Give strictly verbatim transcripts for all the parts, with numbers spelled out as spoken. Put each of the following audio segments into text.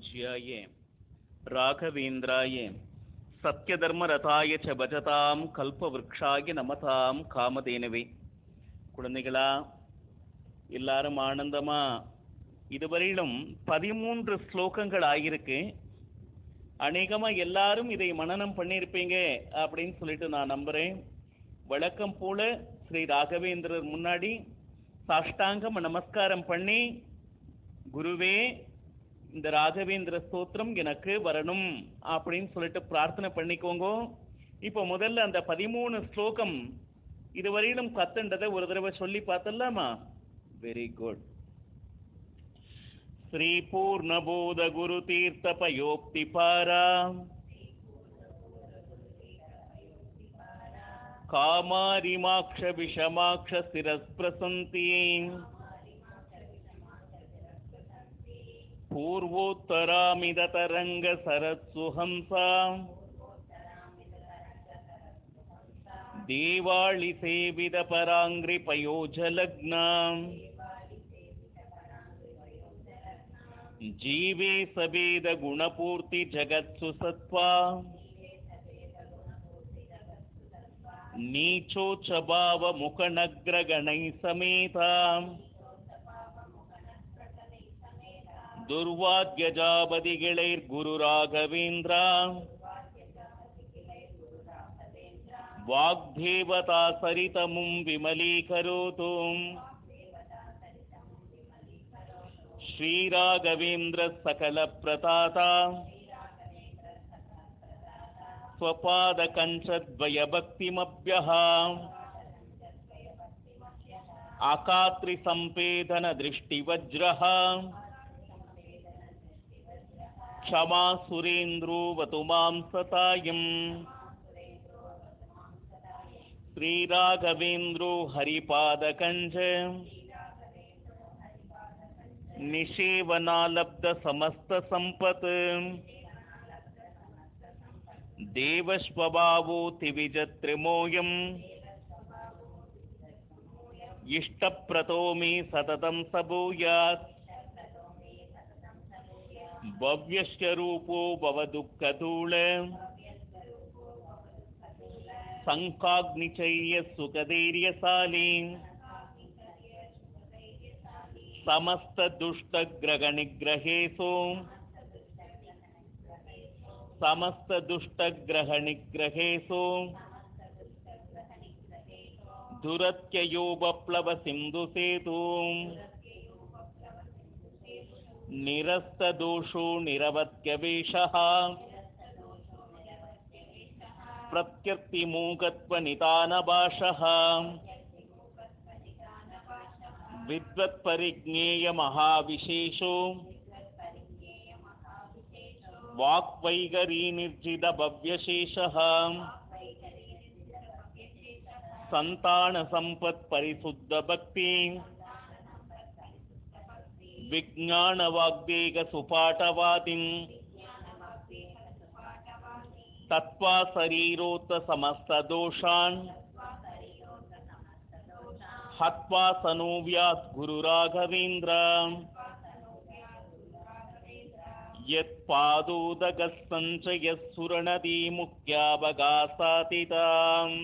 पूज्याय राघवेन्द्राय சத்யதர்மரதாய ச பஜதாம் கல்பவருக்ஷாய நமதாம் காமதேனவே. குழந்தைகளா, எல்லாரும் ஆனந்தமா இதுவரையிலும் பதிமூன்று ஸ்லோகங்கள் ஆகியிருக்கு. அநேகமா எல்லாரும் இதை மனனம் பண்ணியிருப்பீங்க அப்படின்னு சொல்லிட்டு நான் நம்புறேன். வழக்கம் போல ஸ்ரீ ராகவேந்திரர் முன்னாடி சாஷ்டாங்கம் நமஸ்காரம் பண்ணி, குருவே இந்த ராகவேந்திர ஸ்தோத்திரம் எனக்கு வரணும் அப்படின்னு சொல்லிட்டு பிரார்த்தனை பண்ணிக்கோங்க. இப்போ முதல்ல அந்த பதிமூணு ஸ்லோகம் இதுவரையிலும் கத்துன்றதை ஒரு தடவை சொல்லி பார்த்தலாமா? Very good. ஸ்ரீ பூர்ணபோத குரு தீர்த்த பயோக்தி பாரா காமாரிமாக்ஷ விஷமாக்ஷ சிரஸ்பிரசந்தி பூர்வோத்தராமித தரங்க சரத்சுஹம்சா தேவாளி சேவித பராங்கிரி பயோஜலக்னா ஜீவே சபேத குணபூர்த்தி ஜகத்சு சத்வா நீச்சோச்சபாவ முகநக்ரகணை சமேதா துர்வாத்யஜாபதிகிளைர் குரு ராகவேந்திரா வாக்தேவதா சரிதமும் விமலீகரோது ஸ்ரீராகவேந்திர சகல பிரதாதா ஸ்வபாத கஞ்சத்வய பக்திமப்யஹ ஆகாத்ரி சம்பேதன திருஷ்டிவஜ்ரஹ க்ஷமா சுரேந்திரோ வது மாம் சதாயம். ஸ்ரீராகவேந்திரோ ஹரிபாத கஞ்ச நிஷேவனாலப்த சமஸ்த சம்பத் தேவஸ்வபாவோ திவிஜத்ரிமோயம் இஷ்டப்ரதோமி சததம் சபூயாத் பவ்யஸ்ய ரூபோ பவதுக்கதூள சங்காக்னிச்சைய சுகதீர்யசாலி சமஸ்த துஷ்ட கிரக நிகிரகேசு சமஸ்த துஷ்ட கிரக நிகிரகேசு துரத்யயோ பப்ளவ சிந்து சேது நிரஸ்த தோஷோ நிரவத்யவேஷஹ பிரத்யர்த்தி மூகத்வ நிதானபாஷஹ வித்வத் பரிஜ்ஞேய மகாவிசேஷோ வாக்வைகரீ நிர்ஜித பவ்யசேஷஹ சந்தான சம்பத் பரிசுத்த பக்தி விஜ்ஞான வாக்தேக சுபாட்டவாதிம் தத்வா சரீரோத்த சமஸ்த தோஷான் ஹத்வா சனோவ்யாத் குரு ராகவேந்திரா யத் பாதோதகஸ் சஞ்சயஸ் சுரணதி முக்யாபகாசாதிதாம்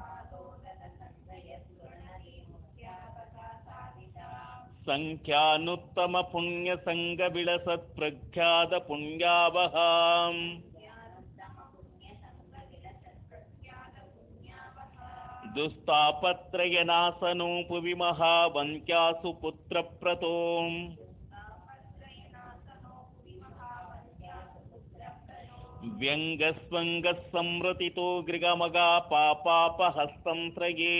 சங்க்யானுத்தம புண்ணிய சங்க விலசத் பிரக்யாத புண்ணியாவஹாம் துஸ்தாபத்ரய நாசனோ புவி மகாவந்த்யாசு புத்திர பிரதோம் வியங்கஸ்வங்கஸ் சம்ரதிதோ கிருகமகா பாபாபஹஸ்தம் த்ரயே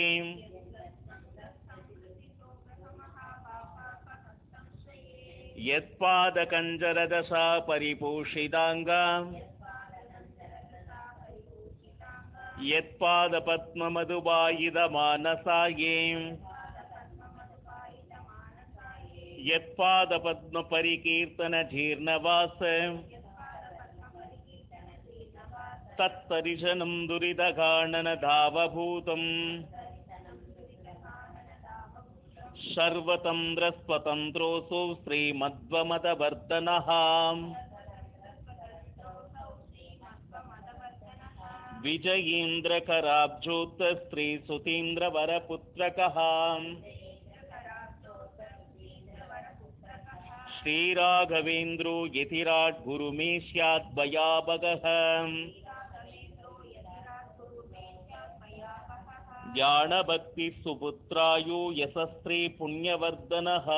யத்பாத கஞ்சரதசா பரிபூஷிதாங்கா யத்பாத பத்ம மதுபாயித மானசாயே யத்பாத பத்ம பரிகீர்த்தன ஜீர்ணவாச தத்தரிசனம் துரிதகாணன தாவபூதம் சர்வதந்திர ஸ்வதந்திரோசு ஸ்ரீமத்வமதவர்தனஹ विजयीन्द्रकराब्जोत स्त्री सुतीन्द्रवरपुत्रकः श्रीराघवेन्द्रो यतिराट् गुरुमे स्यात् भयावगः ज्ञानभक्ति सुपुत्रायो यशस्त्री पुण्यवर्धनः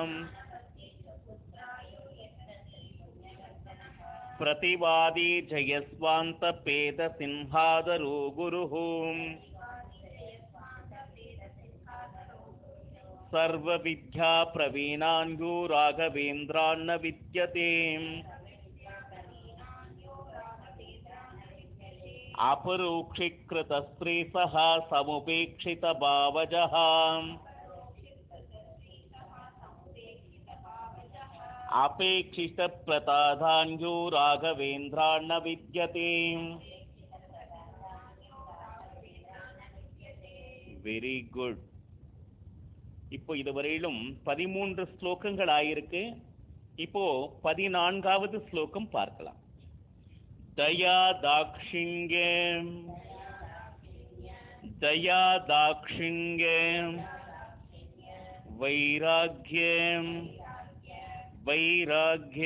प्रतिवादी जयस्वान्त पेद सिंहादरो गुरुः सर्वविद्या प्रवीणान्यो राघवेन्द्रान्न विद्यते अपरोक्षीकृतस्त्री सह समुपेक्षित भावजः अपेक्षित प्रताधान्यो राघवेन्द्रान्न विद्यते வெரி குட். இப்போ இதுவரையிலும் பதிமூன்று ஸ்லோகங்கள் ஆயிருக்கு. இப்போ பதினான்காவது ஸ்லோகம் பார்க்கலாம். दया दाक्षिण्य दया दाक्षिण्य वैराग्य वैराग्य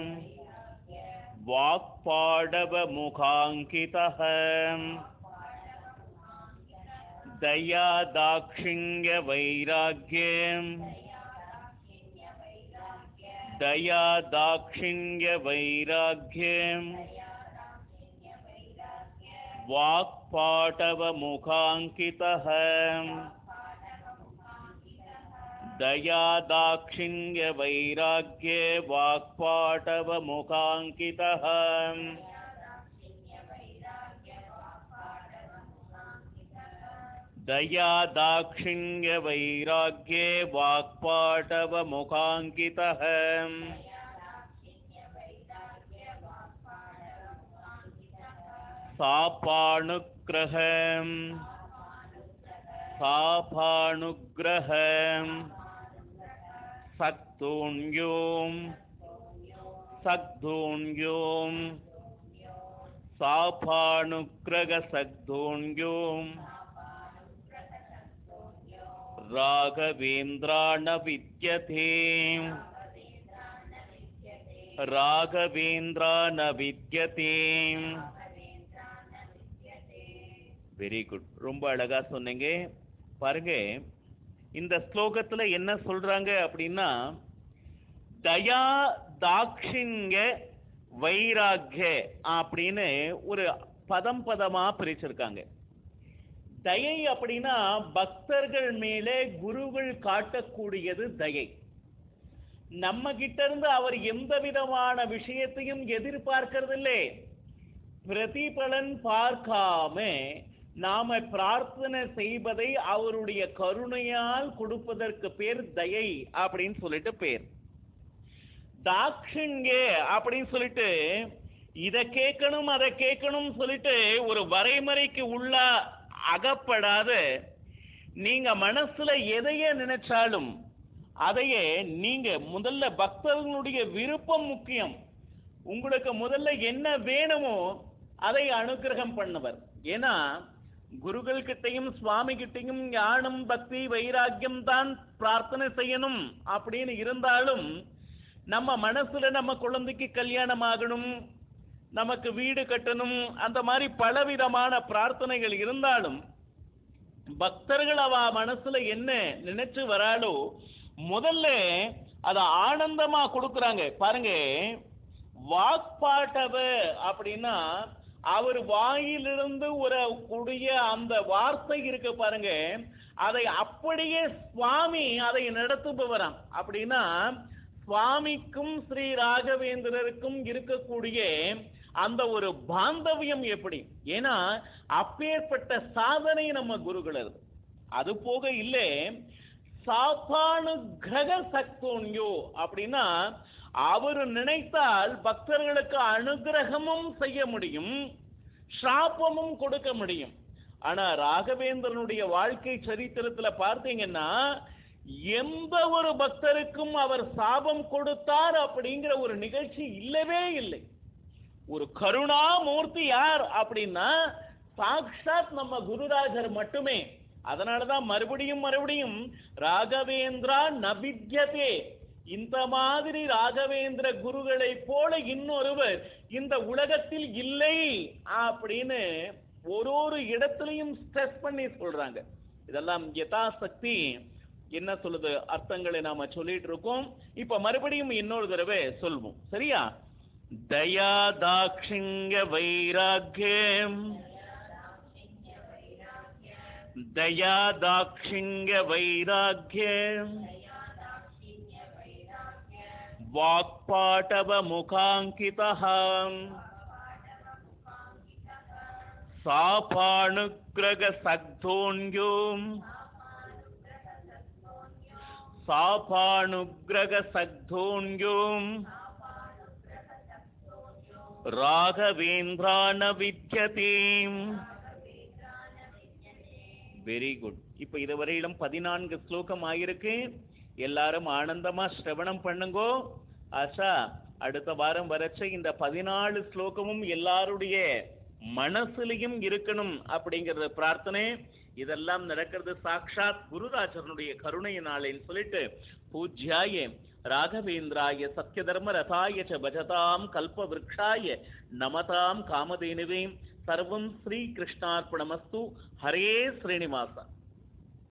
वाक्पाडव मुखांकितः दया दाक्षिण्य वैराग्य दया दाक्षिण्य वैराग्य वाक्पाटव मुखांकितः दया दाक्षिण्य वैराग्य वाक्पाटव मुखांकितः दया दाक्षिण्य वैराग्य वाक्पाटव मुखांकितः सापानुग्रहं सापानुग्रहं सक्तोन्यों सक्तोन्यों सापानुग्रह सक्तोन्यों राघवेन्द्राण विद्यते राघवेन्द्राण विद्यते. Very good. ரொம்ப அழகா சொன்னீங்க. பாருங்க, இந்த ஸ்லோகத்துல என்ன சொல்றாங்க அப்படின்னா, தயா தாக்ஷிண்ய வைராக்ய அப்படின்னு ஒரு பதம் பதமா பிரிச்சிருக்காங்க. தயை அப்படின்னா பக்தர்கள் மேலே குருகள் காட்டக்கூடியது தயை. நம்ம கிட்ட இருந்து அவர் எந்த விதமான விஷயத்தையும் எதிர்பார்க்கிறது இல்லை. பிரதிபலன் பார்க்காம நாம பிரார்த்தனை செய்வதை அவருடைய கருணையால் கொடுப்பதற்கு பேர் தயை அப்படின்னு சொல்லிட்டு பேர். தாக்ஷிண்ய அப்படின்னு சொல்லிட்டு இதை கேட்கணும் அதை கேட்கணும் சொல்லிட்டு ஒரு வரைமுறைக்கு உள்ள அகப்படாத, நீங்க மனசுல எதைய நினைச்சாலும் அதையே நீங்க முதல்ல, பக்தர்களுடைய விருப்பம் முக்கியம். உங்களுக்கு முதல்ல என்ன வேணுமோ அதை அனுகிரகம் பண்ணவர். ஏன்னா குருகள் கிட்டையும் சுவாமி கிட்டையும் ஞானம் பக்தி வைராக்கியம் தான் பிரார்த்தனை செய்யணும் அப்படின்னு இருந்தாலும், நம்ம மனசுல நம்ம குழந்தைக்கு கல்யாணம் ஆகணும், நமக்கு வீடு கட்டணும், அந்த மாதிரி பலவிதமான பிரார்த்தனைகள் இருந்தாலும் பக்தர்கள் அவ மனசுல என்ன நினைச்சு வராளோ முதல்ல அத ஆனந்தமா கொடுக்கறாங்க. பாருங்க, வாக்பாட்டவ அப்படின்னா அவர் வாயிலிருந்து ஒரு கூடிய அந்த வார்த்தை இருக்கு பாருங்க, அதை அப்படியே சுவாமி அதை நடத்துபவராம். அப்படின்னா சுவாமிக்கும் ஸ்ரீ ராகவேந்திரருக்கும் இருக்கக்கூடிய அந்த ஒரு பாந்தவியம் எப்படி? ஏன்னா அப்பேற்பட்ட சாதனை நம்ம குருகளது. அது போக இல்லை, சாபானுகிரக சக்தோன்யோ அப்படின்னா அவர் நினைத்தால் பக்தர்களுக்கு அனுகிரகமும் செய்ய முடியும், சாபமும் கொடுக்க முடியும். ஆனா ராகவேந்திரனுடைய வாழ்க்கை சரித்திரத்துல பார்த்தீங்கன்னா எந்த ஒரு பக்தருக்கும் அவர் சாபம் கொடுத்தார் அப்படிங்கிற ஒரு நிகழ்ச்சி இல்லவே இல்லை. ஒரு கருணாமூர்த்தி யார் அப்படின்னா சாக்ஷாத் நம்ம குருராஜர் மட்டுமே. அதனாலதான் மறுபடியும் மறுபடியும் ராகவேந்திரா நபித்யதே, இந்த மாதிரி ராகவேந்திர குருகளை போல இன்னொருவர் இந்த உலகத்தில் இல்லை அப்படின்னு ஒரு ஒரு இடத்திலையும் ஸ்ட்ரெஸ் பண்ணி சொல்றாங்க. இதெல்லாம் யதாசக்தி என்ன சொல்லுது அர்த்தங்களை நாம சொல்லிட்டு இருக்கோம். இப்ப மறுபடியும் இன்னொரு தடவை சொல்வோம், சரியா? தயா தாக்ஷிண்ய வைராக்யம், தயா தாக்ஷிண்ய வைராக்யம், வாக்பாடவ முகாங்கிதः, சாபானுக்ரக சக்தோன்யோம், சாபானுக்ரக சக்தோன்யோம் ராகவேந்திரான வித்யதீம். Very good. இப்ப இதுவரையிலும் பதினான்கு ஸ்லோகம் ஆயிருக்கு. எல்லாரும் ஆனந்தமா சிரவணம் பண்ணுங்கோ. ஆஷா, அடுத்த வாரம் வரைச்ச இந்த பதினாலு ஸ்லோகமும் எல்லாருடைய மனசுலையும் இருக்கணும் அப்படிங்கறது பிரார்த்தனை. இதெல்லாம் நடக்கிறது சாக்ஷாத் குருராஜனுடைய கருணையினாலேன்னு சொல்லிட்டு பூஜ்யாய ராகவேந்திராய சத்யதர்ம ரதாய ச பஜதாம் கல்ப விருக்ஷாய நமதாம் காமதேனுவே. சர்வம் ஸ்ரீ கிருஷ்ணார்ப்பணமஸ்து. ஹரே ஸ்ரீனிவாசா.